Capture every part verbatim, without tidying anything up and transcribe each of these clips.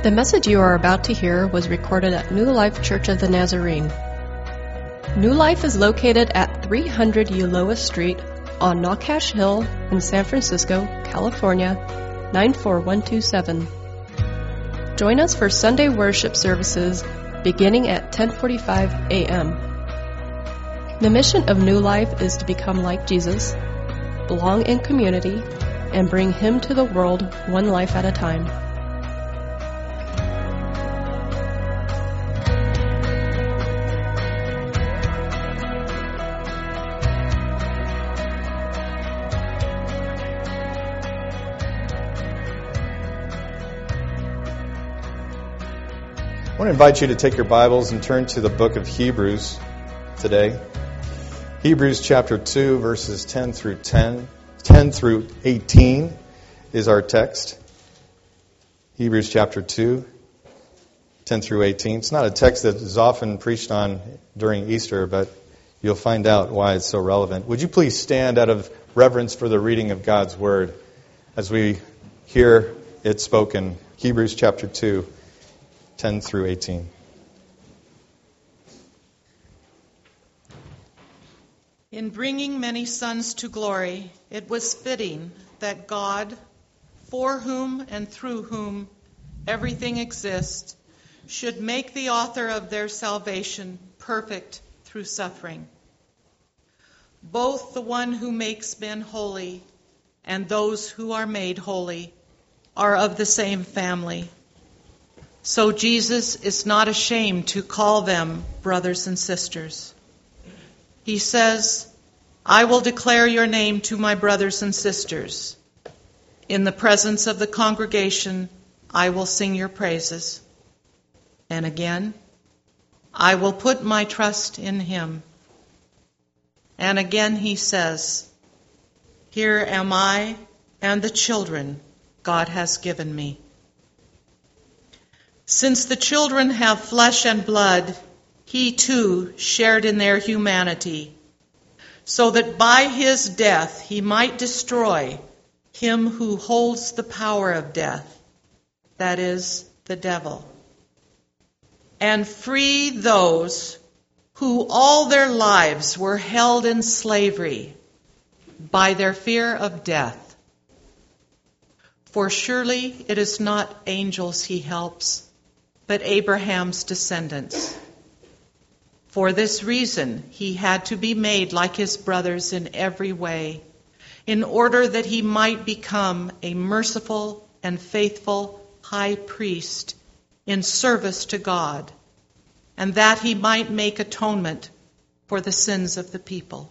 The message you are about to hear was recorded at New Life Church of the Nazarene. New Life is located at three hundred Ulloa Street on Nacogdoches Hill in San Francisco, California, nine four one two seven. Join us for Sunday worship services beginning at ten forty-five a.m. The mission of New Life is to become like Jesus, belong in community, and bring Him to the world one life at a time. I want to invite you to take your Bibles and turn to the book of Hebrews today. Hebrews chapter two, verses ten through ten, ten through eighteen is our text. Hebrews chapter two, ten through eighteen. It's not a text that is often preached on during Easter, but you'll find out why it's so relevant. Would you please stand out of reverence for the reading of God's Word as we hear it spoken? Hebrews chapter two. ten through eighteen. In bringing many sons to glory, it was fitting that God, for whom and through whom everything exists, should make the author of their salvation perfect through suffering. Both the one who makes men holy and those who are made holy are of the same family. So Jesus is not ashamed to call them brothers and sisters. He says, I will declare your name to my brothers and sisters. In the presence of the congregation, I will sing your praises. And again, I will put my trust in him. And again he says, here am I and the children God has given me. Since the children have flesh and blood, he too shared in their humanity, so that by his death he might destroy him who holds the power of death, that is, the devil, and free those who all their lives were held in slavery by their fear of death. For surely it is not angels he helps, but Abraham's descendants. For this reason, he had to be made like his brothers in every way, in order that he might become a merciful and faithful high priest in service to God, and that he might make atonement for the sins of the people.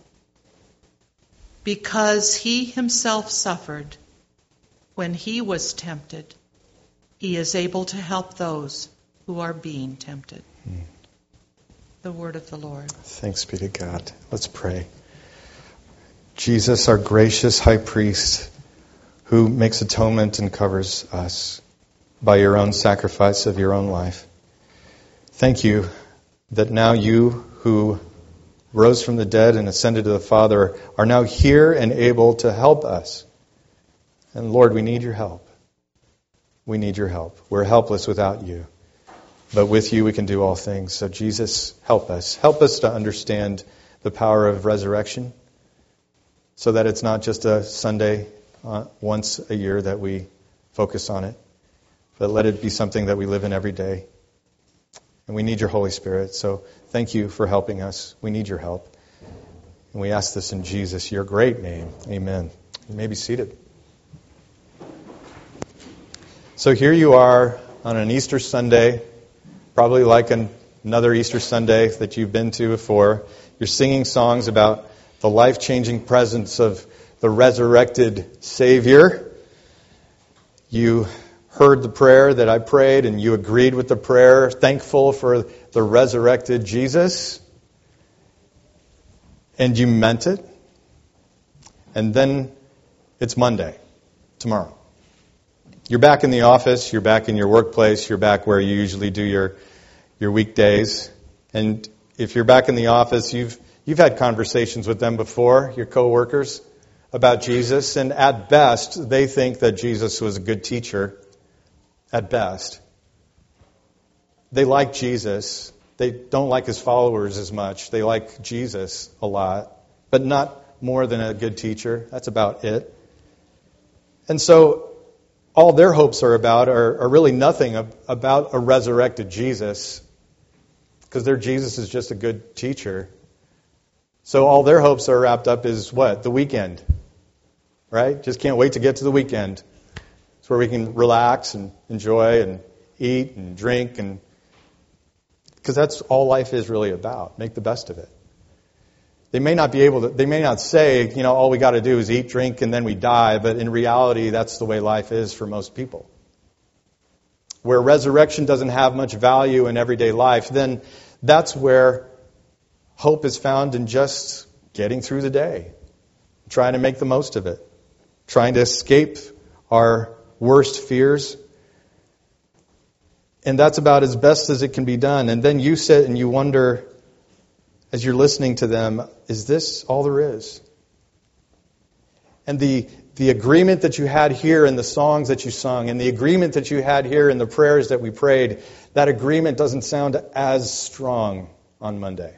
Because he himself suffered when he was tempted, he is able to help those who are being tempted. Hmm. The word of the Lord. Thanks be to God. Let's pray. Jesus, our gracious high priest, who makes atonement and covers us by your own sacrifice of your own life. Thank you that now you who rose from the dead and ascended to the Father are now here and able to help us. And Lord, we need your help. We need your help. We're helpless without you. But with you we can do all things. So Jesus, help us. Help us to understand the power of resurrection so that it's not just a Sunday uh, once a year that we focus on it, but let it be something that we live in every day. And we need your Holy Spirit. So thank you for helping us. We need your help. And we ask this in Jesus, your great name. Amen. You may be seated. So here you are on an Easter Sunday, probably like an, another Easter Sunday that you've been to before. You're singing songs about the life-changing presence of the resurrected Savior. You heard the prayer that I prayed and you agreed with the prayer, thankful for the resurrected Jesus. And you meant it. And then it's Monday, tomorrow. You're back in the office, you're back in your workplace, you're back where you usually do your your weekdays. And if you're back in the office, you've you've had conversations with them before, your coworkers, about Jesus. And at best, they think that Jesus was a good teacher. At best. they like Jesus. They don't like his followers as much. They like Jesus a lot, but not more than a good teacher. That's about it. And so all their hopes are about are, are really nothing about a resurrected Jesus, because their Jesus is just a good teacher. So all their hopes are wrapped up is what? The weekend. Right? Just can't wait to get to the weekend. It's where we can relax and enjoy and eat and drink, and because that's all life is really about. Make the best of it. They may not be able to, they may not say, you know, all we got to do is eat, drink, and then we die, but in reality, that's the way life is for most people. Where resurrection doesn't have much value in everyday life, then that's where hope is found in just getting through the day, trying to make the most of it, trying to escape our worst fears. And that's about as best as it can be done. And then you sit and you wonder, as you're listening to them, is this all there is? And the the agreement that you had here in the songs that you sung, and the agreement that you had here in the prayers that we prayed, that agreement doesn't sound as strong on Monday.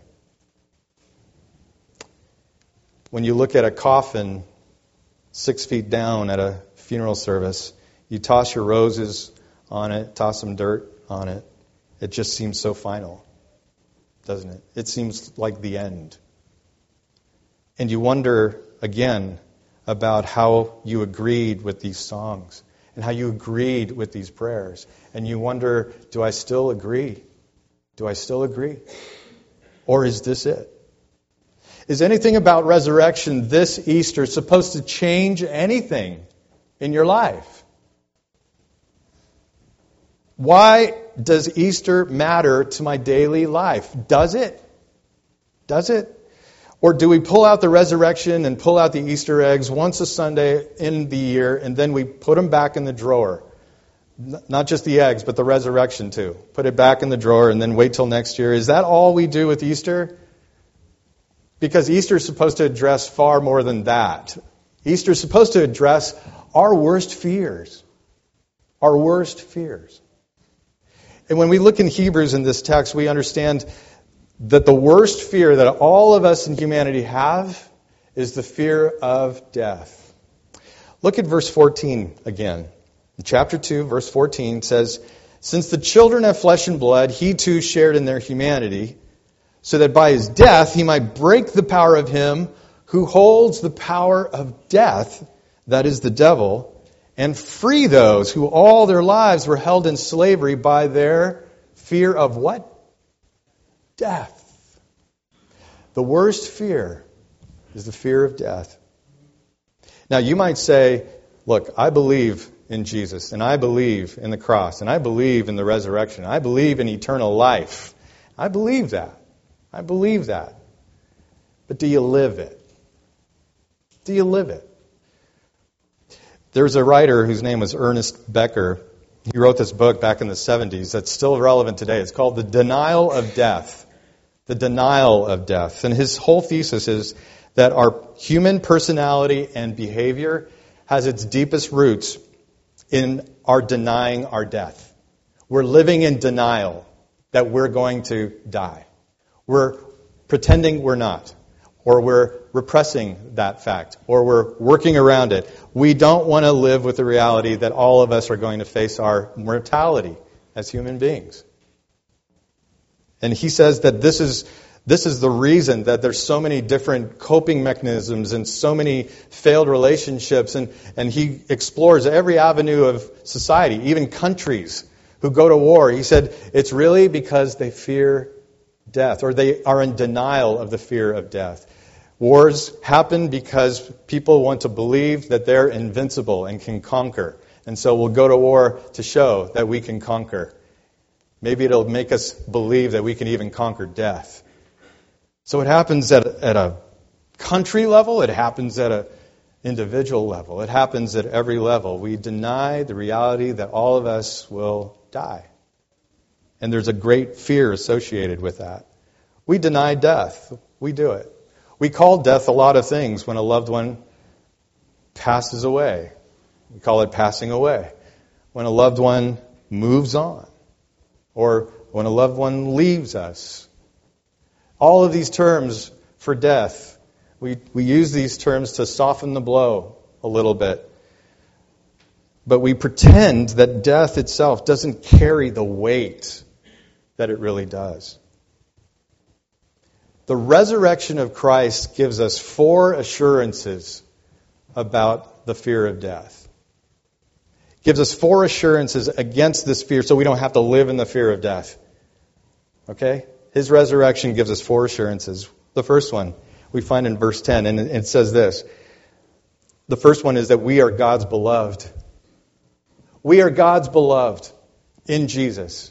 When you look at a coffin six feet down at a funeral service, you toss your roses on it, toss some dirt on it, it just seems so final, doesn't it? It seems like the end. And you wonder, again, about how you agreed with these songs and how you agreed with these prayers. And you wonder, do I still agree? Do I still agree? Or is this it? Is anything about resurrection this Easter supposed to change anything in your life? Why does Easter matter to my daily life? Does it? Does it? Or do we pull out the resurrection and pull out the Easter eggs once a Sunday in the year, and then we put them back in the drawer? Not just the eggs, but the resurrection too. Put it back in the drawer and then wait till next year. Is that all we do with Easter? Because Easter is supposed to address far more than that. Easter is supposed to address our worst fears. Our worst fears. And when we look in Hebrews in this text, we understand that the worst fear that all of us in humanity have is the fear of death. Look at verse fourteen again. In chapter two, verse fourteen says, "Since the children have flesh and blood, he too shared in their humanity, so that by his death he might break the power of him who holds the power of death, that is the devil, and free those who all their lives were held in slavery by their fear of" what? Death. The worst fear is the fear of death. Now you might say, look, I believe in Jesus, and I believe in the cross, and I believe in the resurrection, I believe in eternal life. I believe that. I believe that. But do you live it? Do you live it? There's a writer whose name was Ernest Becker. He wrote this book back in the seventies that's still relevant today. It's called The Denial of Death. The Denial of Death. And his whole thesis is that our human personality and behavior has its deepest roots in our denying our death. We're living in denial that we're going to die. We're pretending we're not. Or we're repressing that fact. Or we're working around it. We don't want to live with the reality that all of us are going to face our mortality as human beings. And he says that this is this is the reason that there's so many different coping mechanisms and so many failed relationships. And, and he explores every avenue of society, even countries who go to war. He said it's really because they fear death, or they are in denial of the fear of death. Wars happen because people want to believe that they're invincible and can conquer. And so we'll go to war to show that we can conquer. Maybe it'll make us believe that we can even conquer death. So it happens at a, at a country level. It happens at an individual level. It happens at every level. We deny the reality that all of us will die. And there's a great fear associated with that. We deny death. We do it. We call death a lot of things when a loved one passes away. We call it passing away. When a loved one moves on. Or when a loved one leaves us. All of these terms for death, we, we use these terms to soften the blow a little bit. But we pretend that death itself doesn't carry the weight that it really does. The resurrection of Christ gives us four assurances about the fear of death. It gives us four assurances against this fear so we don't have to live in the fear of death. Okay? His resurrection gives us four assurances. The first one we find in verse ten, and it says this. The first one is that we are God's beloved. We are God's beloved in Jesus.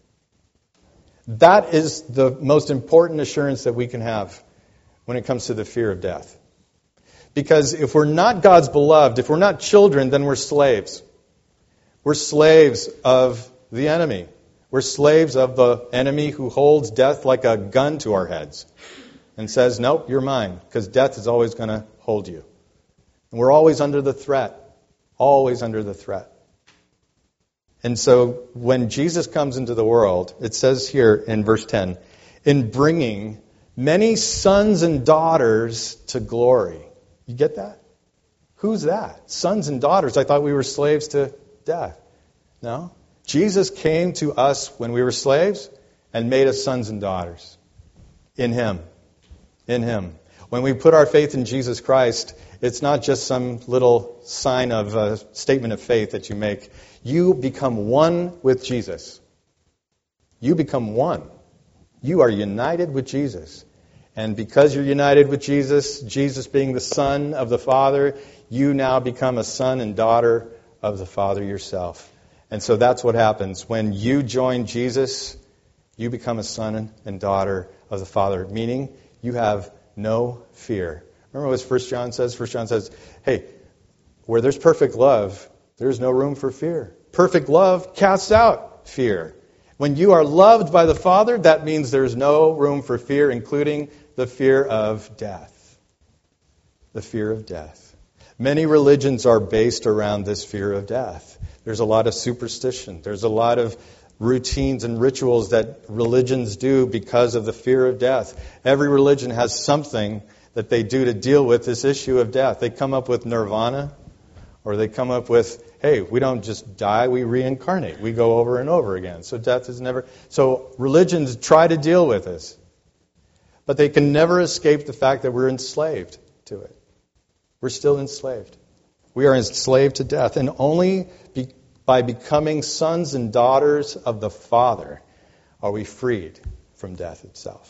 That is the most important assurance that we can have when it comes to the fear of death. Because if we're not God's beloved, if we're not children, then we're slaves. We're slaves of the enemy. We're slaves of the enemy who holds death like a gun to our heads and says, nope, you're mine, because death is always going to hold you. And we're always under the threat, always under the threat. And so when Jesus comes into the world, it says here in verse ten, in bringing many sons and daughters to glory. You get that? Who's that? Sons and daughters. I thought we were slaves to death. No. Jesus came to us when we were slaves and made us sons and daughters. In Him. In Him. When we put our faith in Jesus Christ, it's not just some little sign of a statement of faith that you make. You become one with Jesus. You become one. You are united with Jesus. And because you're united with Jesus, Jesus being the Son of the Father, you now become a son and daughter of the Father yourself. And so that's what happens. When you join Jesus, you become a son and daughter of the Father, meaning you have no fear. Remember what First John says? First John says, hey, where there's perfect love, there's no room for fear. Perfect love casts out fear. When you are loved by the Father, that means there's no room for fear, including the fear of death. The fear of death. Many religions are based around this fear of death. There's a lot of superstition. There's a lot of routines and rituals that religions do because of the fear of death. Every religion has something that they do to deal with this issue of death. They come up with nirvana, or they come up with, hey, we don't just die, we reincarnate. We go over and over again. So death is never... So religions try to deal with this. But they can never escape the fact that we're enslaved to it. We're still enslaved. We are enslaved to death. And only be, by becoming sons and daughters of the Father are we freed from death itself.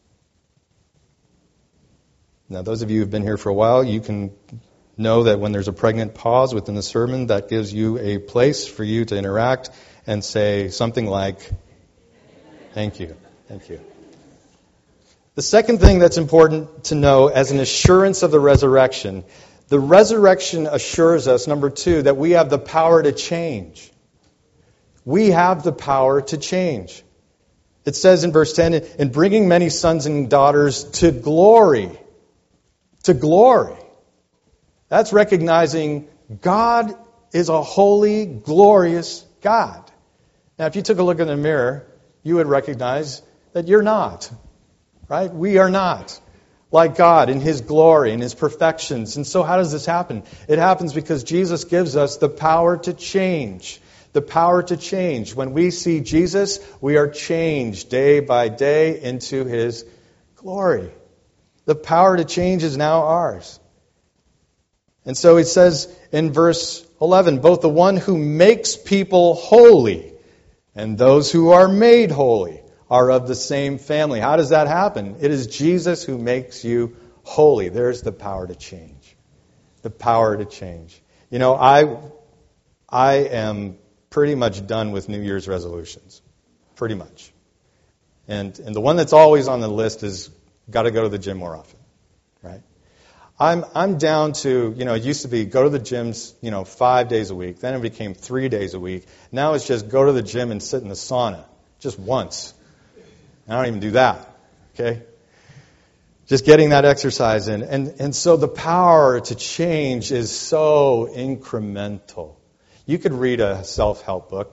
Now, those of you who have been here for a while, you can know that when there's a pregnant pause within the sermon, that gives you a place for you to interact and say something like, thank you, thank you. The second thing that's important to know as an assurance of the resurrection, the resurrection assures us, number two, that we have the power to change. We have the power to change. It says in verse ten, in bringing many sons and daughters to glory. To glory. That's recognizing God is a holy, glorious God. Now, if you took a look in the mirror, you would recognize that you're not. Right? We are not like God in His glory and His perfections. And so how does this happen? It happens because Jesus gives us the power to change. The power to change. When we see Jesus, we are changed day by day into His glory. The power to change is now ours. And so it says in verse eleven, both the one who makes people holy and those who are made holy are of the same family. How does that happen? It is Jesus who makes you holy. There's the power to change. The power to change. You know, I I am pretty much done with New Year's resolutions. Pretty much. And and the one that's always on the list is got to go to the gym more often. Right? I'm I'm down to, you know, it used to be go to the gyms, you know, five days a week. Then it became three days a week. Now it's just go to the gym and sit in the sauna. Just once. I don't even do that, okay? Just getting that exercise in. And, and so the power to change is so incremental. You could read a self-help book,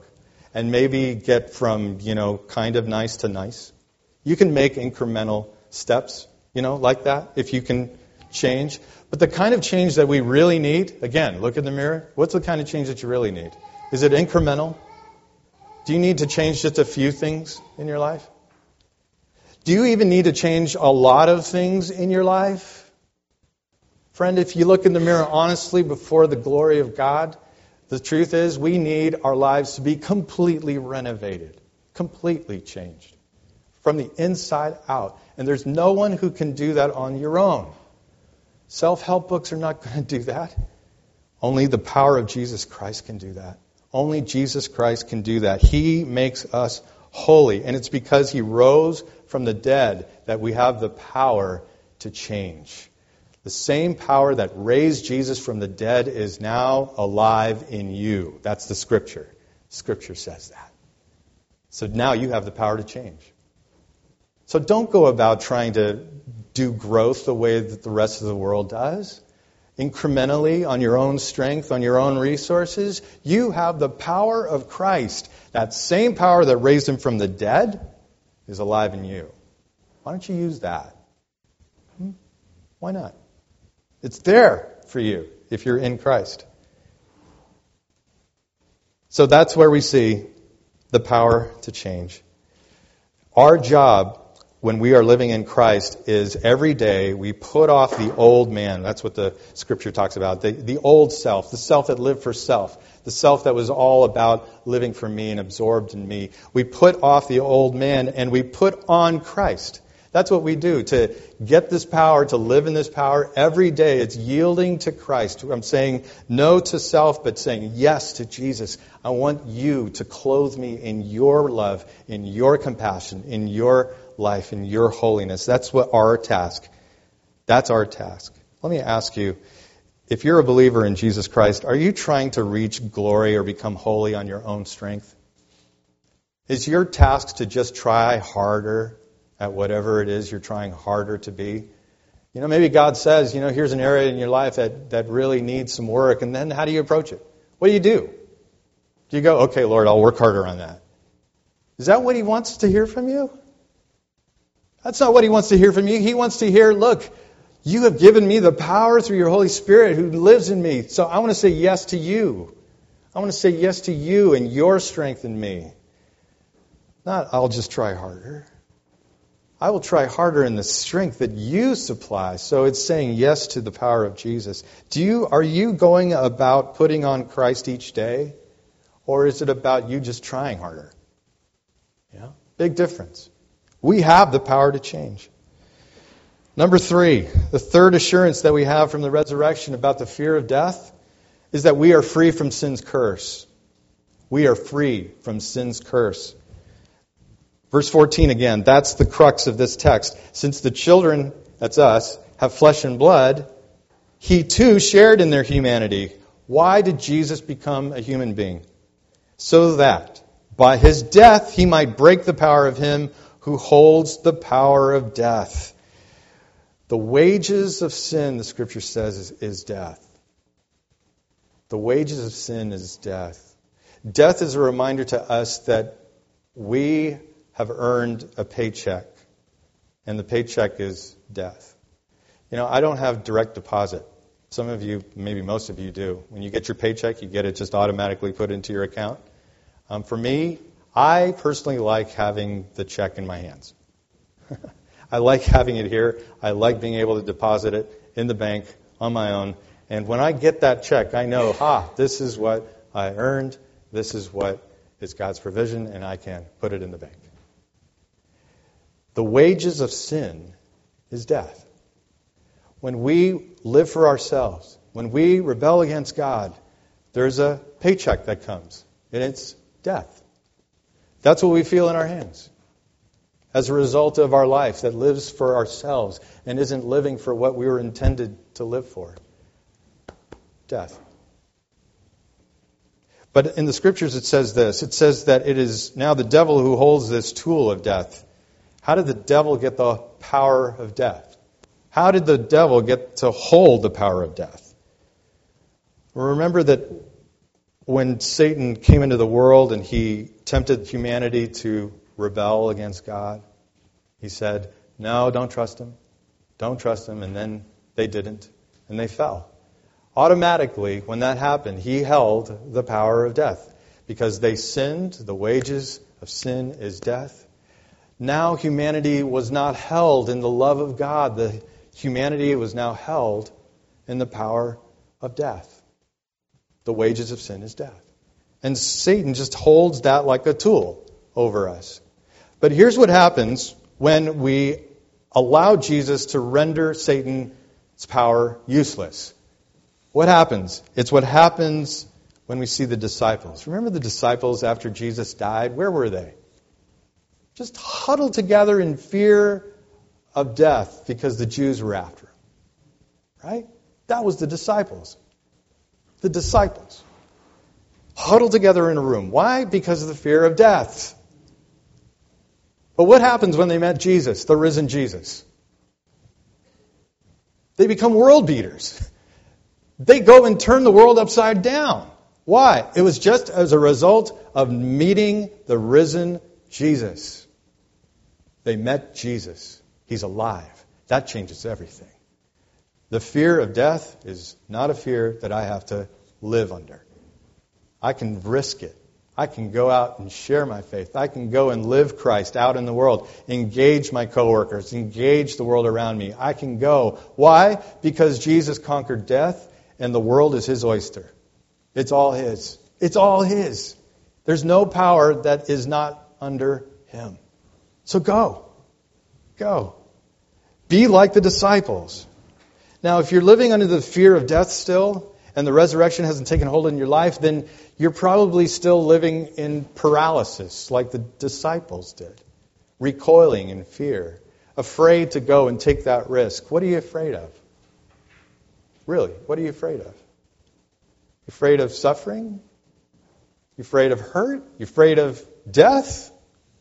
and maybe get from, you know, kind of nice to nice. You can make incremental steps, you know, like that, if you can change. But the kind of change that we really need, again, look in the mirror. What's the kind of change that you really need? Is it incremental? Do you need to change just a few things in your life? Do you even need to change a lot of things in your life? Friend, if you look in the mirror honestly before the glory of God, the truth is we need our lives to be completely renovated, completely changed, from the inside out. And there's no one who can do that on your own. Self-help books are not going to do that. Only the power of Jesus Christ can do that. Only Jesus Christ can do that. He makes us holy. And it's because He rose from the dead that we have the power to change. The same power that raised Jesus from the dead is now alive in you. That's the Scripture. Scripture says that. So now you have the power to change. So don't go about trying to do growth the way that the rest of the world does. Incrementally, on your own strength, on your own resources. You have the power of Christ. That same power that raised Him from the dead is alive in you. Why don't you use that? Hmm? Why not? It's there for you if you're in Christ. So that's where we see the power to change. Our job when we are living in Christ is every day we put off the old man. That's what the Scripture talks about. The, the old self, the self that lived for self, the self that was all about living for me and absorbed in me. We put off the old man and we put on Christ. That's what we do. To get this power, to live in this power, every day it's yielding to Christ. I'm saying no to self, but saying yes to Jesus. I want you to clothe me in your love, in your compassion, in your life, in your holiness. That's what our task. That's our task. Let me ask you, if you're a believer in Jesus Christ, are you trying to reach glory or become holy on your own strength? Is your task to just try harder at whatever it is you're trying harder to be? You know, maybe God says, you know, here's an area in your life that, that really needs some work, and then how do you approach it? What do you do? Do you go, okay, Lord, I'll work harder on that? Is that what He wants to hear from you? That's not what He wants to hear from you. He wants to hear, look, you have given me the power through your Holy Spirit who lives in me. So I want to say yes to you. I want to say yes to you and your strength in me. Not, I'll just try harder. I will try harder in the strength that you supply. So it's saying yes to the power of Jesus. Do you, are you going about putting on Christ each day? Or is it about you just trying harder? Yeah, big difference. We have the power to change. Number three, the third assurance that we have from the resurrection about the fear of death is that we are free from sin's curse. We are free from sin's curse. Verse fourteen again, that's the crux of this text. Since the children, that's us, have flesh and blood, He too shared in their humanity. Why did Jesus become a human being? So that by His death He might break the power of him who holds the power of death. The wages of sin, the Scripture says, is, is death. The wages of sin is death. Death is a reminder to us that we have earned a paycheck, and the paycheck is death. You know, I don't have direct deposit. Some of you, maybe most of you do. When you get your paycheck, you get it just automatically put into your account. Um, for me, I personally like having the check in my hands. I like having it here. I like being able to deposit it in the bank on my own. And when I get that check, I know, ha, this is what I earned. This is what is God's provision, and I can put it in the bank. The wages of sin is death. When we live for ourselves, when we rebel against God, there's a paycheck that comes, and it's death. That's what we feel in our hands as a result of our life that lives for ourselves and isn't living for what we were intended to live for. Death. But in the Scriptures it says this. It says that it is now the devil who holds this tool of death. How did the devil get the power of death? How did the devil get to hold the power of death? Remember that when Satan came into the world and he tempted humanity to rebel against God, he said, no, don't trust him. Don't trust him. And then they didn't, and they fell. Automatically, when that happened, he held the power of death. Because they sinned, the wages of sin is death. Now humanity was not held in the love of God. The humanity was now held in the power of death. The wages of sin is death. And Satan just holds that like a tool over us. But here's what happens when we allow Jesus to render Satan's power useless. What happens? It's what happens when we see the disciples. Remember the disciples after Jesus died? Where were they? Just huddled together in fear of death because the Jews were after him. Right? That was the disciples. The disciples. Huddled together in a room. Why? Because of the fear of death. But what happens when they met Jesus, the risen Jesus? They become world beaters. They go and turn the world upside down. Why? It was just as a result of meeting the risen Jesus. They met Jesus. He's alive. That changes everything. The fear of death is not a fear that I have to live under. I can risk it. I can go out and share my faith. I can go and live Christ out in the world. Engage my coworkers. Engage the world around me. I can go. Why? Because Jesus conquered death and the world is His oyster. It's all His. It's all His. There's no power that is not under Him. So go. Go. Be like the disciples. Now, if you're living under the fear of death still, and the resurrection hasn't taken hold in your life, then you're probably still living in paralysis like the disciples did. Recoiling in fear. Afraid to go and take that risk. What are you afraid of? Really, what are you afraid of? You afraid of suffering? You afraid of hurt? You afraid of death?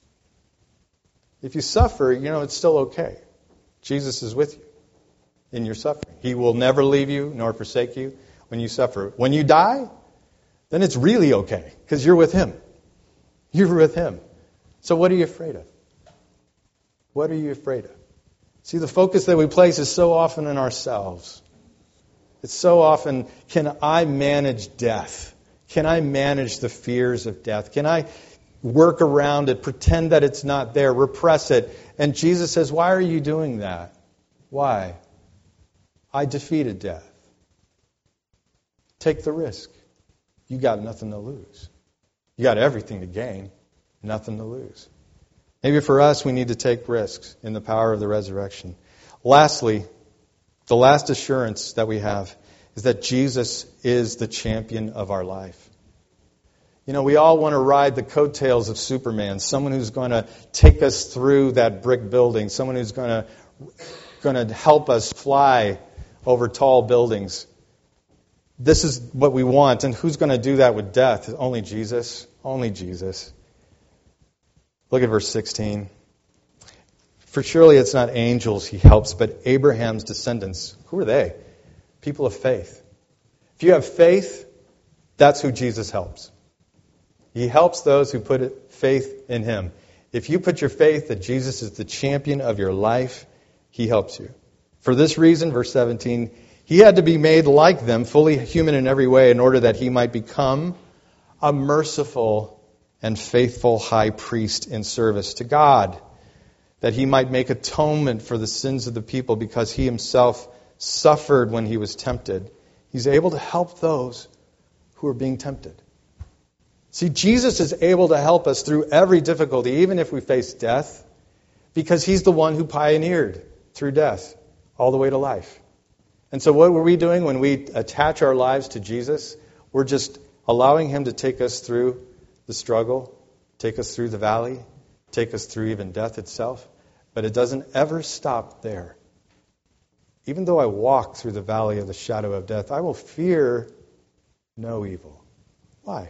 If you suffer, you know, it's still okay. Jesus is with you in your suffering. He will never leave you nor forsake you when you suffer. When you die, then it's really okay because you're with Him. You're with Him. So what are you afraid of? What are you afraid of? See, the focus that we place is so often in ourselves. It's so often, can I manage death? Can I manage the fears of death? Can I work around it, pretend that it's not there, repress it? And Jesus says, why are you doing that? Why? I defeated death. Take the risk. You got nothing to lose. You got everything to gain, nothing to lose. Maybe for us, we need to take risks in the power of the resurrection. Lastly, the last assurance that we have is that Jesus is the champion of our life. You know, we all want to ride the coattails of Superman, someone who's going to take us through that brick building, someone who's going to, going to help us fly over tall buildings. This is what we want. And who's going to do that with death? Only Jesus. Only Jesus. Look at verse sixteen. For surely it's not angels He helps, but Abraham's descendants. Who are they? People of faith. If you have faith, that's who Jesus helps. He helps those who put faith in Him. If you put your faith that Jesus is the champion of your life, He helps you. For this reason, verse seventeen, He had to be made like them, fully human in every way, in order that He might become a merciful and faithful high priest in service to God, that He might make atonement for the sins of the people because He Himself suffered when He was tempted. He's able to help those who are being tempted. See, Jesus is able to help us through every difficulty, even if we face death, because He's the one who pioneered through death all the way to life. And so what were we doing when we attach our lives to Jesus? We're just allowing Him to take us through the struggle, take us through the valley, take us through even death itself. But it doesn't ever stop there. Even though I walk through the valley of the shadow of death, I will fear no evil. Why?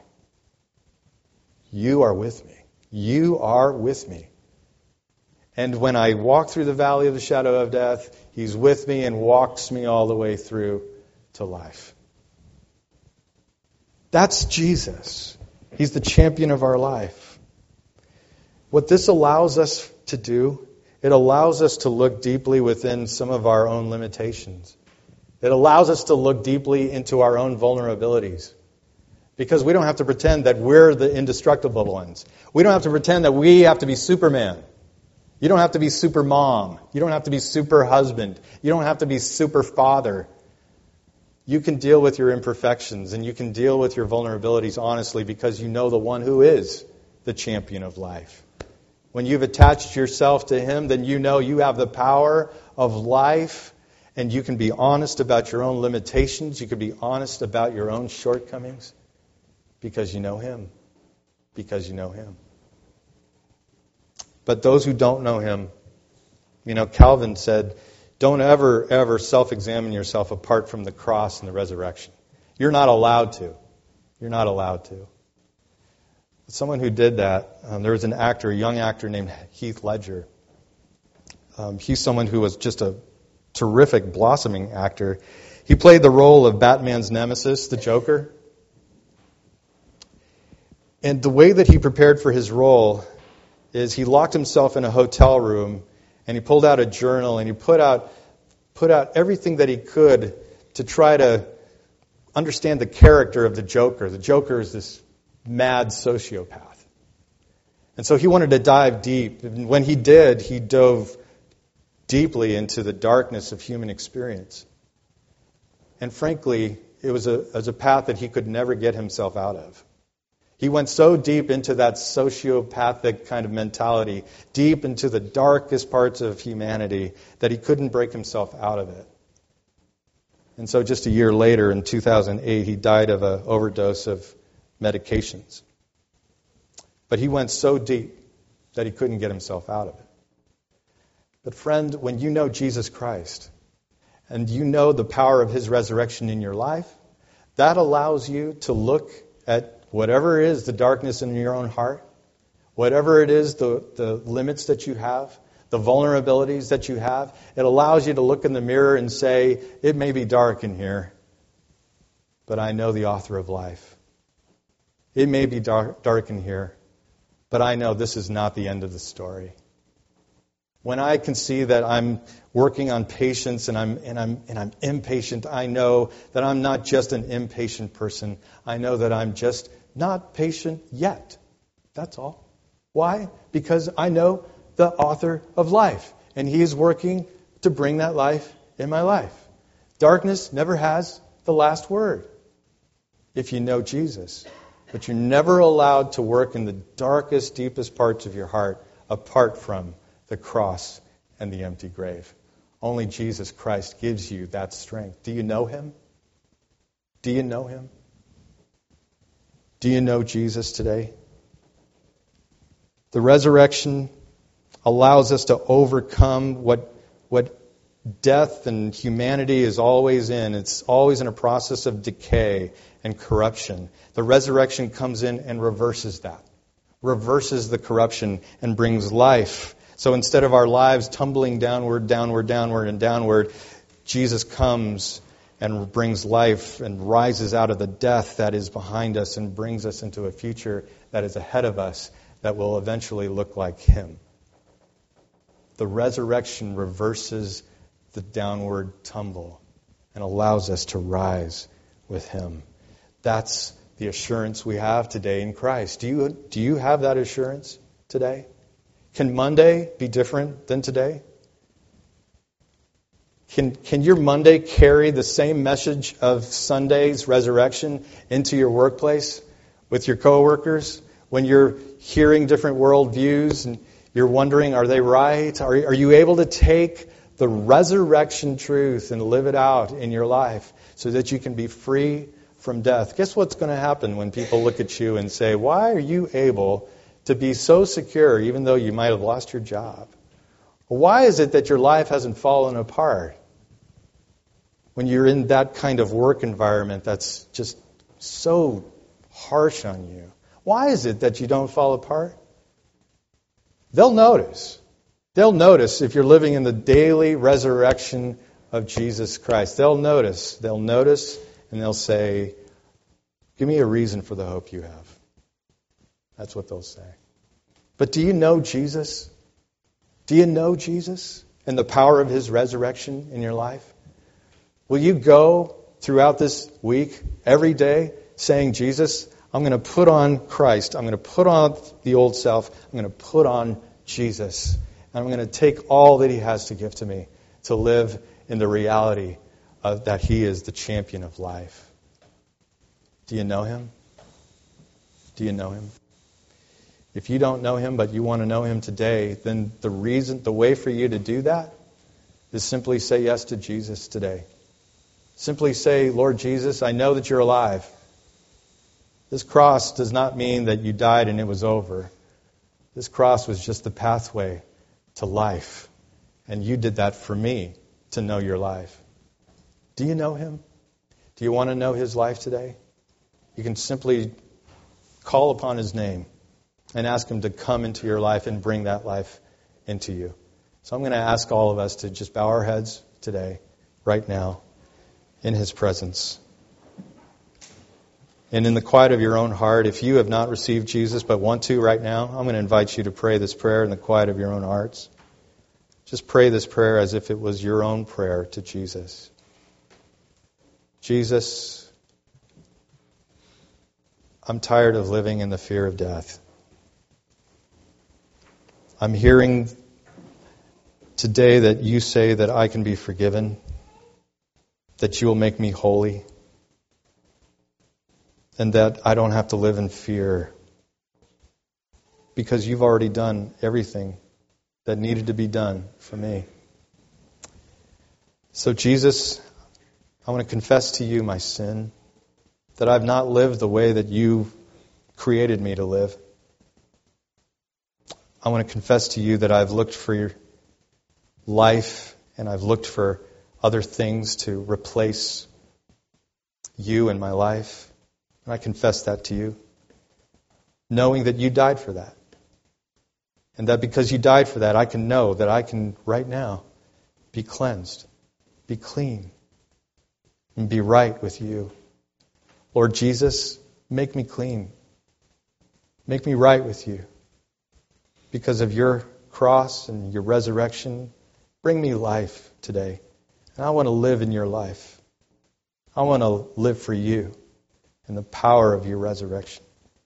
You are with me. You are with me. And when I walk through the valley of the shadow of death, He's with me and walks me all the way through to life. That's Jesus. He's the champion of our life. What this allows us to do, it allows us to look deeply within some of our own limitations. It allows us to look deeply into our own vulnerabilities. Because we don't have to pretend that we're the indestructible ones. We don't have to pretend that we have to be Superman. You don't have to be super mom. You don't have to be super husband. You don't have to be super father. You can deal with your imperfections and you can deal with your vulnerabilities honestly because you know the one who is the champion of life. When you've attached yourself to Him, then you know you have the power of life and you can be honest about your own limitations. You can be honest about your own shortcomings because you know Him. Because you know Him. But those who don't know Him, you know, Calvin said, don't ever, ever self-examine yourself apart from the cross and the resurrection. You're not allowed to. You're not allowed to. Someone who did that, um, there was an actor, a young actor named Heath Ledger. Um, he's someone who was just a terrific, blossoming actor. He played the role of Batman's nemesis, the Joker. And the way that he prepared for his role is he locked himself in a hotel room and he pulled out a journal and he put out put out everything that he could to try to understand the character of the Joker. The Joker is this mad sociopath. And so he wanted to dive deep. And when he did, he dove deeply into the darkness of human experience. And frankly, it was a, it was a path that he could never get himself out of. He went so deep into that sociopathic kind of mentality, deep into the darkest parts of humanity, that he couldn't break himself out of it. And so just a year later, in two thousand eight, he died of an overdose of medications. But he went so deep that he couldn't get himself out of it. But friend, when you know Jesus Christ, and you know the power of His resurrection in your life, that allows you to look at whatever it is, the darkness in your own heart, whatever it is, the, the limits that you have, the vulnerabilities that you have, it allows you to look in the mirror and say, it may be dark in here, but I know the author of life. It may be dark, dark in here, but I know this is not the end of the story. When I can see that I'm working on patience and I'm and I'm and I'm impatient, I know that I'm not just an impatient person. I know that I'm just not patient yet. That's all. Why? Because I know the author of life, and He is working to bring that life in my life. Darkness never has the last word if you know Jesus. But you're never allowed to work in the darkest, deepest parts of your heart apart from the cross and the empty grave. Only Jesus Christ gives you that strength. Do you know Him? Do you know Him? Do you know Jesus today? The resurrection allows us to overcome what, what death and humanity is always in. It's always in a process of decay and corruption. The resurrection comes in and reverses that. Reverses the corruption and brings life. So instead of our lives tumbling downward, downward, downward, and downward, Jesus comes and brings life and rises out of the death that is behind us and brings us into a future that is ahead of us that will eventually look like Him. The resurrection reverses the downward tumble and allows us to rise with Him. That's the assurance we have today in Christ. Do you, do you have that assurance today? Can Monday be different than today? Can, can your Monday carry the same message of Sunday's resurrection into your workplace with your coworkers when you're hearing different worldviews and you're wondering, are they right? Are, are you able to take the resurrection truth and live it out in your life so that you can be free from death? Guess what's going to happen when people look at you and say, why are you able to be so secure even though you might have lost your job? Why is it that your life hasn't fallen apart when you're in that kind of work environment that's just so harsh on you? Why is it that you don't fall apart? They'll notice. They'll notice if you're living in the daily resurrection of Jesus Christ. They'll notice. They'll notice and they'll say, Give me a reason for the hope you have. That's what they'll say. But do you know Jesus? Do you know Jesus and the power of His resurrection in your life? Will you go throughout this week, every day, saying, Jesus, I'm going to put on Christ. I'm going to put on the old self. I'm going to put on Jesus. And I'm going to take all that He has to give to me to live in the reality of that He is the champion of life. Do you know Him? Do you know Him? If you don't know Him, but you want to know Him today, then the reason, the way for you to do that is simply say yes to Jesus today. Simply say, Lord Jesus, I know that you're alive. This cross does not mean that you died and it was over. This cross was just the pathway to life. And you did that for me to know your life. Do you know Him? Do you want to know His life today? You can simply call upon His name and ask Him to come into your life and bring that life into you. So I'm going to ask all of us to just bow our heads today, right now, in His presence. And in the quiet of your own heart, if you have not received Jesus but want to right now, I'm going to invite you to pray this prayer in the quiet of your own hearts. Just pray this prayer as if it was your own prayer to Jesus. Jesus, I'm tired of living in the fear of death. I'm hearing today that you say that I can be forgiven, that you will make me holy, and that I don't have to live in fear because you've already done everything that needed to be done for me. So Jesus, I want to confess to you my sin, that I've not lived the way that you created me to live. I want to confess to you that I've looked for your life and I've looked for other things to replace you in my life. And I confess that to you, knowing that you died for that. And that because you died for that, I can know that I can right now be cleansed, be clean, and be right with you. Lord Jesus, make me clean. Make me right with you. Because of your cross and your resurrection, bring me life today. And I want to live in your life. I want to live for you in the power of your resurrection.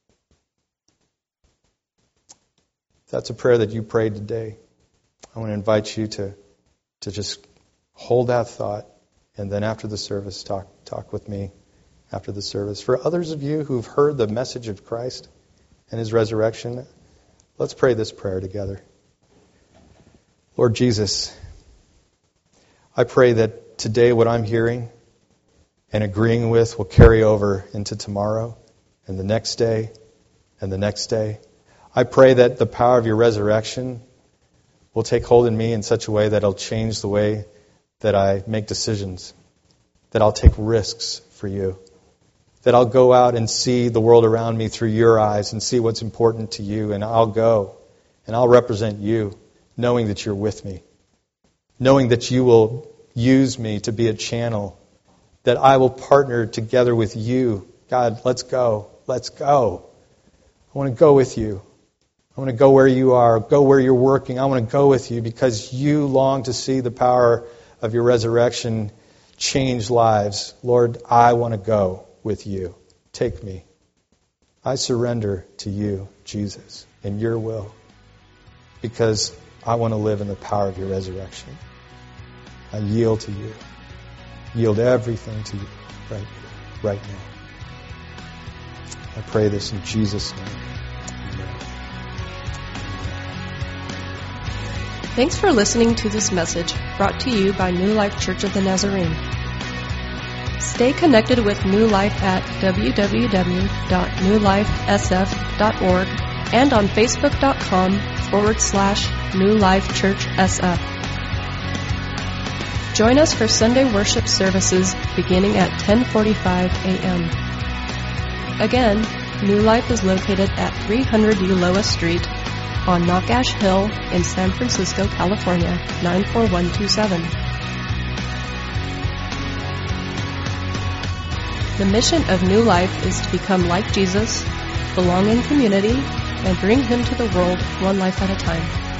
If that's a prayer that you prayed today, I want to invite you to, to just hold that thought, and then after the service, talk talk with me after the service. For others of you who've heard the message of Christ and His resurrection, let's pray this prayer together. Lord Jesus, I pray that today what I'm hearing and agreeing with will carry over into tomorrow and the next day and the next day. I pray that the power of your resurrection will take hold in me in such a way that it'll change the way that I make decisions, that I'll take risks for you, that I'll go out and see the world around me through your eyes and see what's important to you, and I'll go and I'll represent you, knowing that you're with me, knowing that you will use me to be a channel, that I will partner together with you. God, let's go. Let's go. I want to go with you. I want to go where you are, go where you're working. I want to go with you because you long to see the power of your resurrection change lives. Lord, I want to go with you. Take me. I surrender to you, Jesus, in your will, because I want to live in the power of your resurrection. I yield to you. Yield everything to you right, right now. I pray this in Jesus' name. Amen. Thanks for listening to this message brought to you by New Life Church of the Nazarene. Stay connected with New Life at w w w dot new life s f dot org and on facebook.com forward slash New Life Church SF. Join us for Sunday worship services beginning at ten forty-five a.m. Again, New Life is located at three hundred Ulloa Street on Knockash Hill in San Francisco, California, nine four one two seven. The mission of New Life is to become like Jesus, belong in community, and bring Him to the world one life at a time.